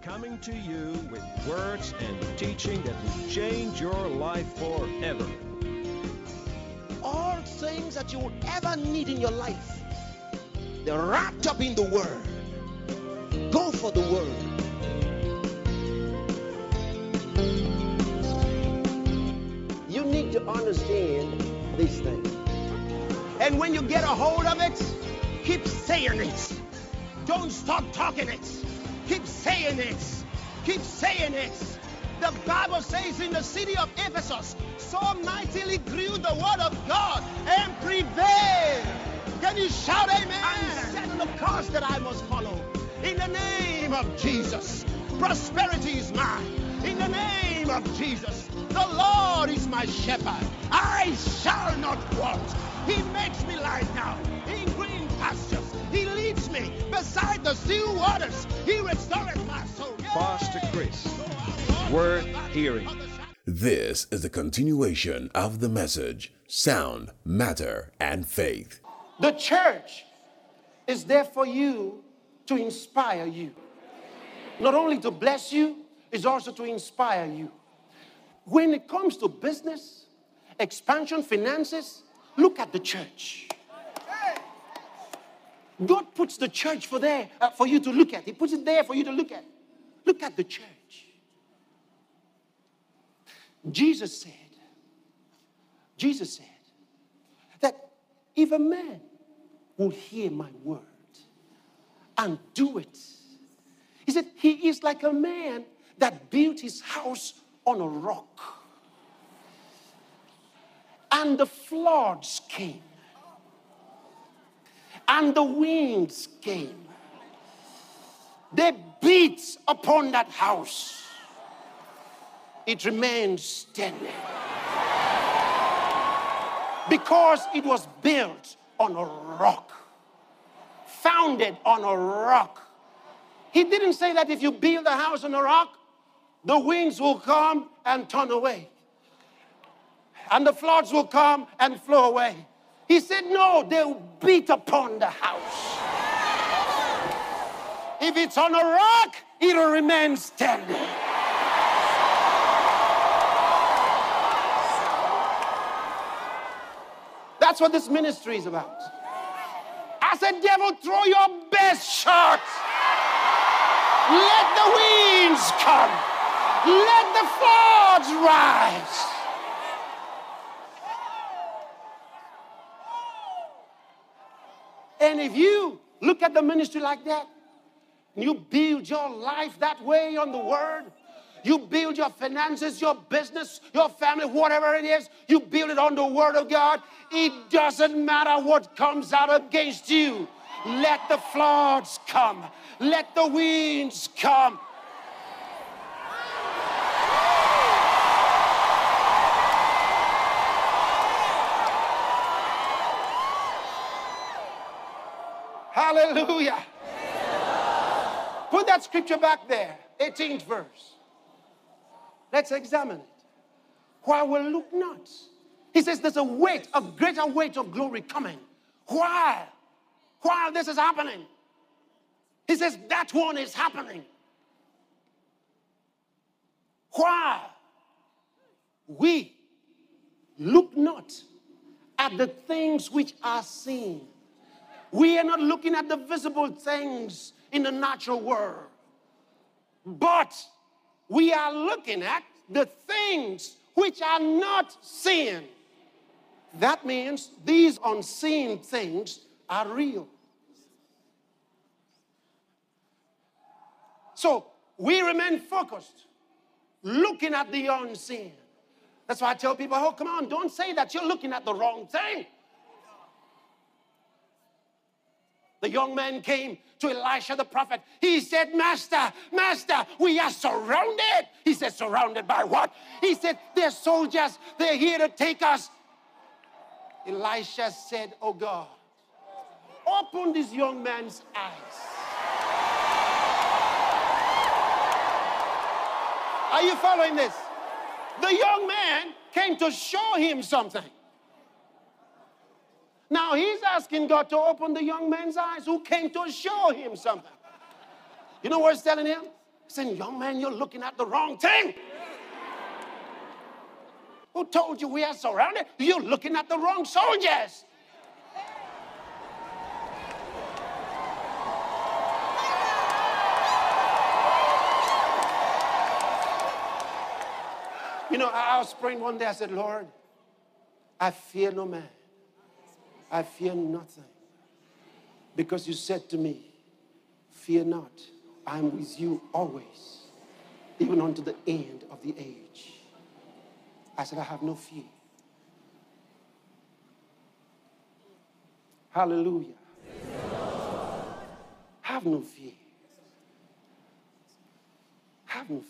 coming to you with words and teaching that will change your life forever. All things that you would ever need in your life, they're wrapped up in the Word. Go for the Word. You need to understand these things. And when you get a hold of it, keep saying it. Don't stop talking it. Keep saying it. Keep saying it. The Bible says in the city of Ephesus, so mightily grew the word of God and prevailed. Can you shout amen? I'm setting the course that I must follow. In the name of Jesus, prosperity is mine. In the name of Jesus, the Lord is my shepherd. I shall not want. He makes me lie down in green pastures. He leads me beside the still waters. He restores my soul. Pastor Chris, worth hearing. This is the continuation of the message, Sound, Matter, and Faith. The church is there for you to inspire you. Not only to bless you, it's also to inspire you. When it comes to business, expansion, finances, look at the church. God puts the church for you to look at. He puts it there for you to look at. Look at the church. Jesus said that if a man will hear my word and do it, he said he is like a man that built his house on a rock. And the floods came. And the winds came. They beat upon that house. It remained standing. Because it was built on a rock. Founded on a rock. He didn't say that if you build a house on a rock, the winds will come and turn away. And the floods will come and flow away. He said, no, they'll beat upon the house. If it's on a rock, it'll remain standing. That's what this ministry is about. I said, devil, throw your best shot. Let the winds come. Let the floods rise. And if you look at the ministry like that, and you build your life that way on the word, you build your finances, your business, your family, whatever it is, you build it on the word of God, it doesn't matter what comes out against you. Let the floods come. Let the winds come. Hallelujah. Put that scripture back there, 18th verse. Let's examine it. Why will look not? He says there's a weight, a greater weight of glory coming. While this is happening. He says that one is happening. While we look not at the things which are seen. We are not looking at the visible things in the natural world. But we are looking at the things which are not seen. That means these unseen things are real. So we remain focused, looking at the unseen. That's why I tell people, oh, come on, don't say that you're looking at the wrong thing. The young man came to Elisha the prophet. He said, Master, we are surrounded. He said, surrounded by what? He said, they're soldiers. They're here to take us. Elisha said, oh God, open this young man's eyes. Are you following this? The young man came to show him something. Now he's asking God to open the young man's eyes who came to show him something. You know what he's telling him? Saying, young man, you're looking at the wrong thing. Who told you we are surrounded? You're looking at the wrong soldiers. You know, I was praying one day. I said, Lord, I fear no man. I fear nothing. Because you said to me, fear not. I am with you always, even unto the end of the age. I said, I have no fear. Hallelujah. Have no fear. Have no fear.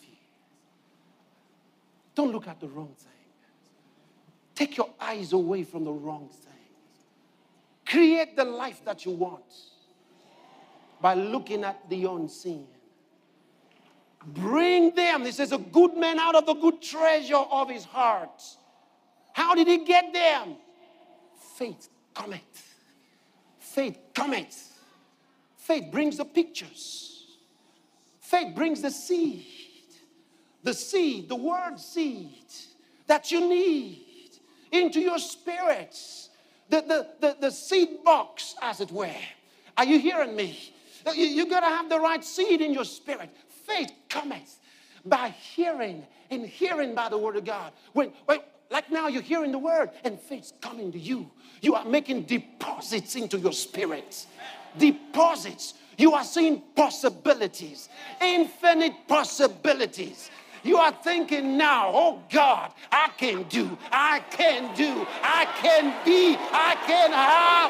Don't look at the wrong thing. Take your eyes away from the wrong thing. Create the life that you want by looking at the unseen. Bring them. This is a good man out of the good treasure of his heart. How did he get them? Faith cometh. Faith cometh. Faith brings the pictures. Faith brings the seed. The seed, the word seed that you need into your spirits. The seed box, as it were. Are you hearing me? You got to have the right seed in your spirit. Faith cometh by hearing, and hearing by the word of God. Like now you're hearing the word, and faith's coming to you. You are making deposits into your spirit. Deposits. You are seeing possibilities. Infinite possibilities. You are thinking now, oh God, I can do, I can do, I can be, I can have.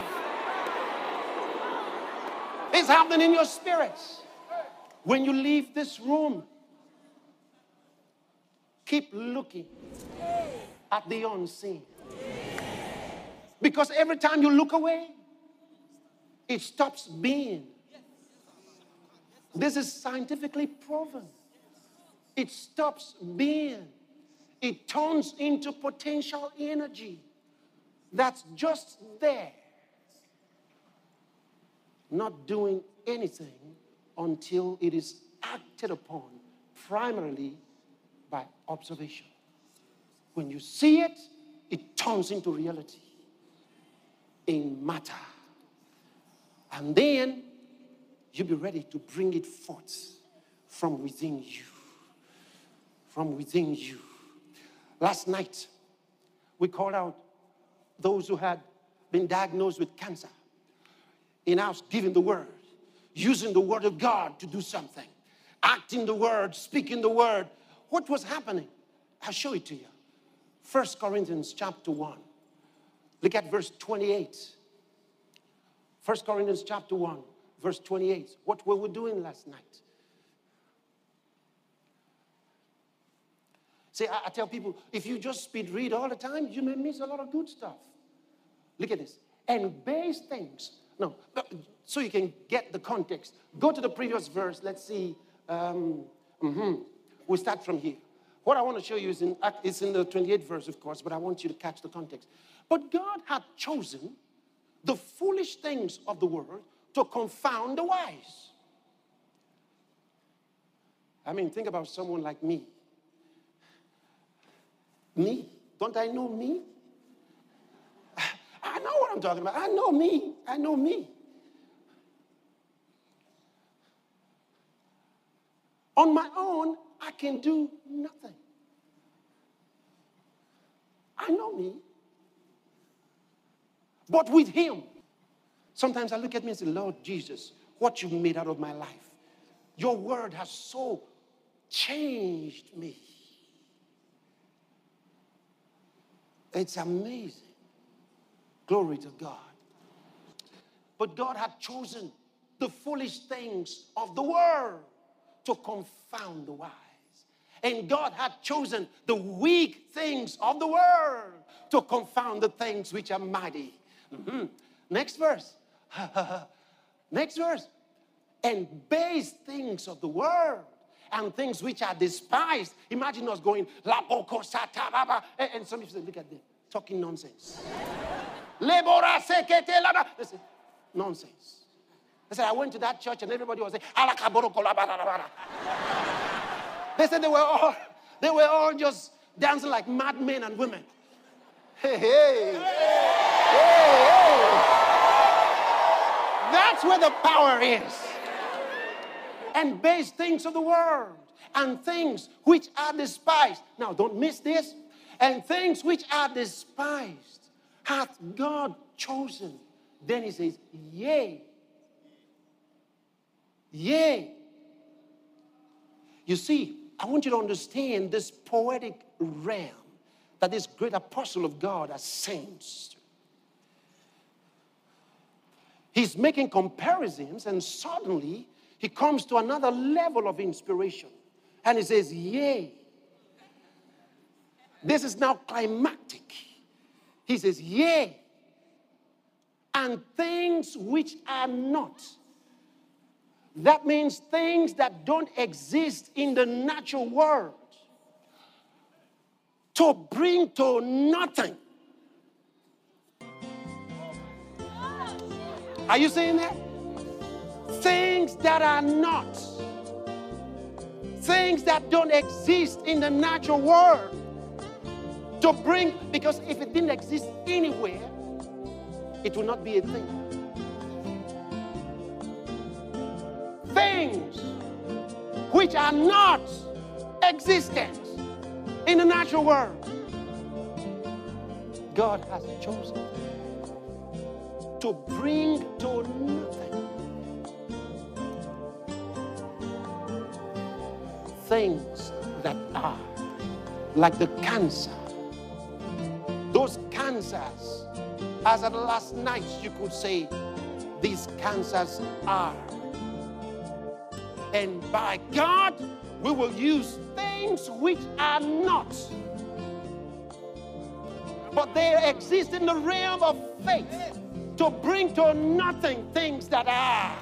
It's happening in your spirit. When you leave this room, keep looking at the unseen. Because every time you look away, it stops being. This is scientifically proven. It stops being. It turns into potential energy that's just there, not doing anything until it is acted upon primarily by observation. When you see it, it turns into reality in matter. And then you'll be ready to bring it forth from within you. From within you. Last night, we called out those who had been diagnosed with cancer. In us giving the word, using the word of God to do something, acting the word, speaking the word. What was happening? I'll show it to you. 1 Corinthians chapter 1. Look at verse 28. 1 Corinthians chapter 1, verse 28. What were we doing last night? See, I tell people, if you just speed read all the time, you may miss a lot of good stuff. Look at this. And base things. No, so you can get the context. Go to the previous verse. Let's see. We'll start from here. What I want to show you is in the 28th verse, of course, but I want you to catch the context. But God had chosen the foolish things of the world to confound the wise. I mean, think about someone like me. Me? Don't I know me? I know what I'm talking about. I know me. I know me. On my own, I can do nothing. I know me. But with him, sometimes I look at me and say, Lord Jesus, what you made out of my life. Your word has so changed me. It's amazing. Glory to God. But God had chosen the foolish things of the world to confound the wise. And God had chosen the weak things of the world to confound the things which are mighty. Next verse. Next verse. And base things of the world and things which are despised. Imagine us going, La Boko Sata Baba. And some people say, look at them, talking nonsense. Listen, nonsense. I said, I went to that church and everybody was saying, They said they were all just dancing like madmen and women. Hey, hey. Hey, hey. That's where the power is. And base things of the world and things which are despised. Now, don't miss this. And things which are despised hath God chosen. Then he says, yea. Yea. You see, I want you to understand this poetic realm that this great apostle of God has sensed. He's making comparisons, and suddenly he comes to another level of inspiration. And he says, yea. This is now climactic. He says, yea. And things which are not. That means things that don't exist in the natural world. To bring to nothing. Are you saying that? Things that are not. Things that don't exist in the natural world. To bring, because if it didn't exist anywhere, it would not be a thing. Things which are not existent in the natural world, God has chosen to bring to nothing things that are, like the cancer. Those cancers, as at last night you could say, these cancers are. And by God, we will use things which are not. But they exist in the realm of faith to bring to nothing things that are.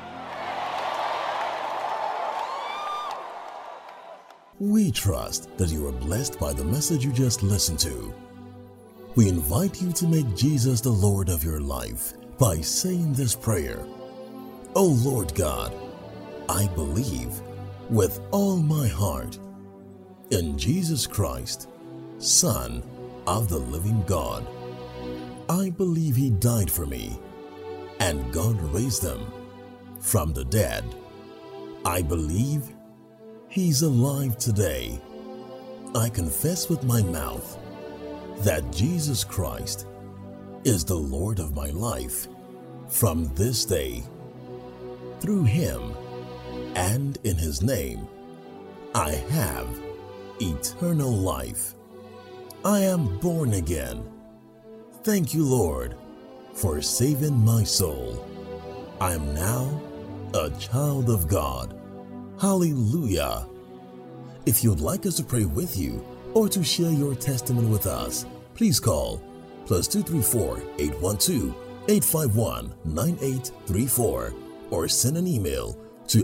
We trust that you are blessed by the message you just listened to. We invite you to make Jesus the Lord of your life by saying this prayer. O Lord God, I believe with all my heart in Jesus Christ, Son of the living God. I believe He died for me and God raised Him from the dead. I believe He's alive today. I confess with my mouth that Jesus Christ is the Lord of my life from this day. Through Him and in His name, I have eternal life. I am born again. Thank you, Lord, for saving my soul. I am now a child of God. Hallelujah. If you'd like us to pray with you or to share your testimony with us, please call +234 812 851 9834 or send an email to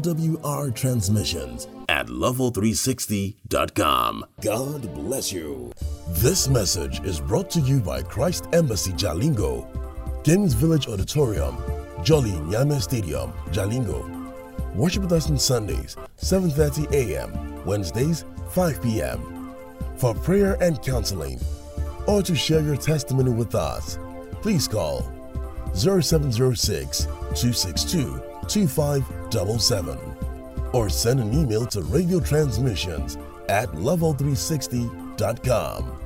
lwrtransmissions@level360.com. God bless you. This message is brought to you by Christ Embassy Jalingo, Kings Village Auditorium, Jolly Nyame Stadium, Jalingo. Worship with us on Sundays, 7:30 a.m., Wednesdays, 5 p.m. For prayer and counseling, or to share your testimony with us, please call 0706 262 2577 or send an email to radiotransmissions@level360.com.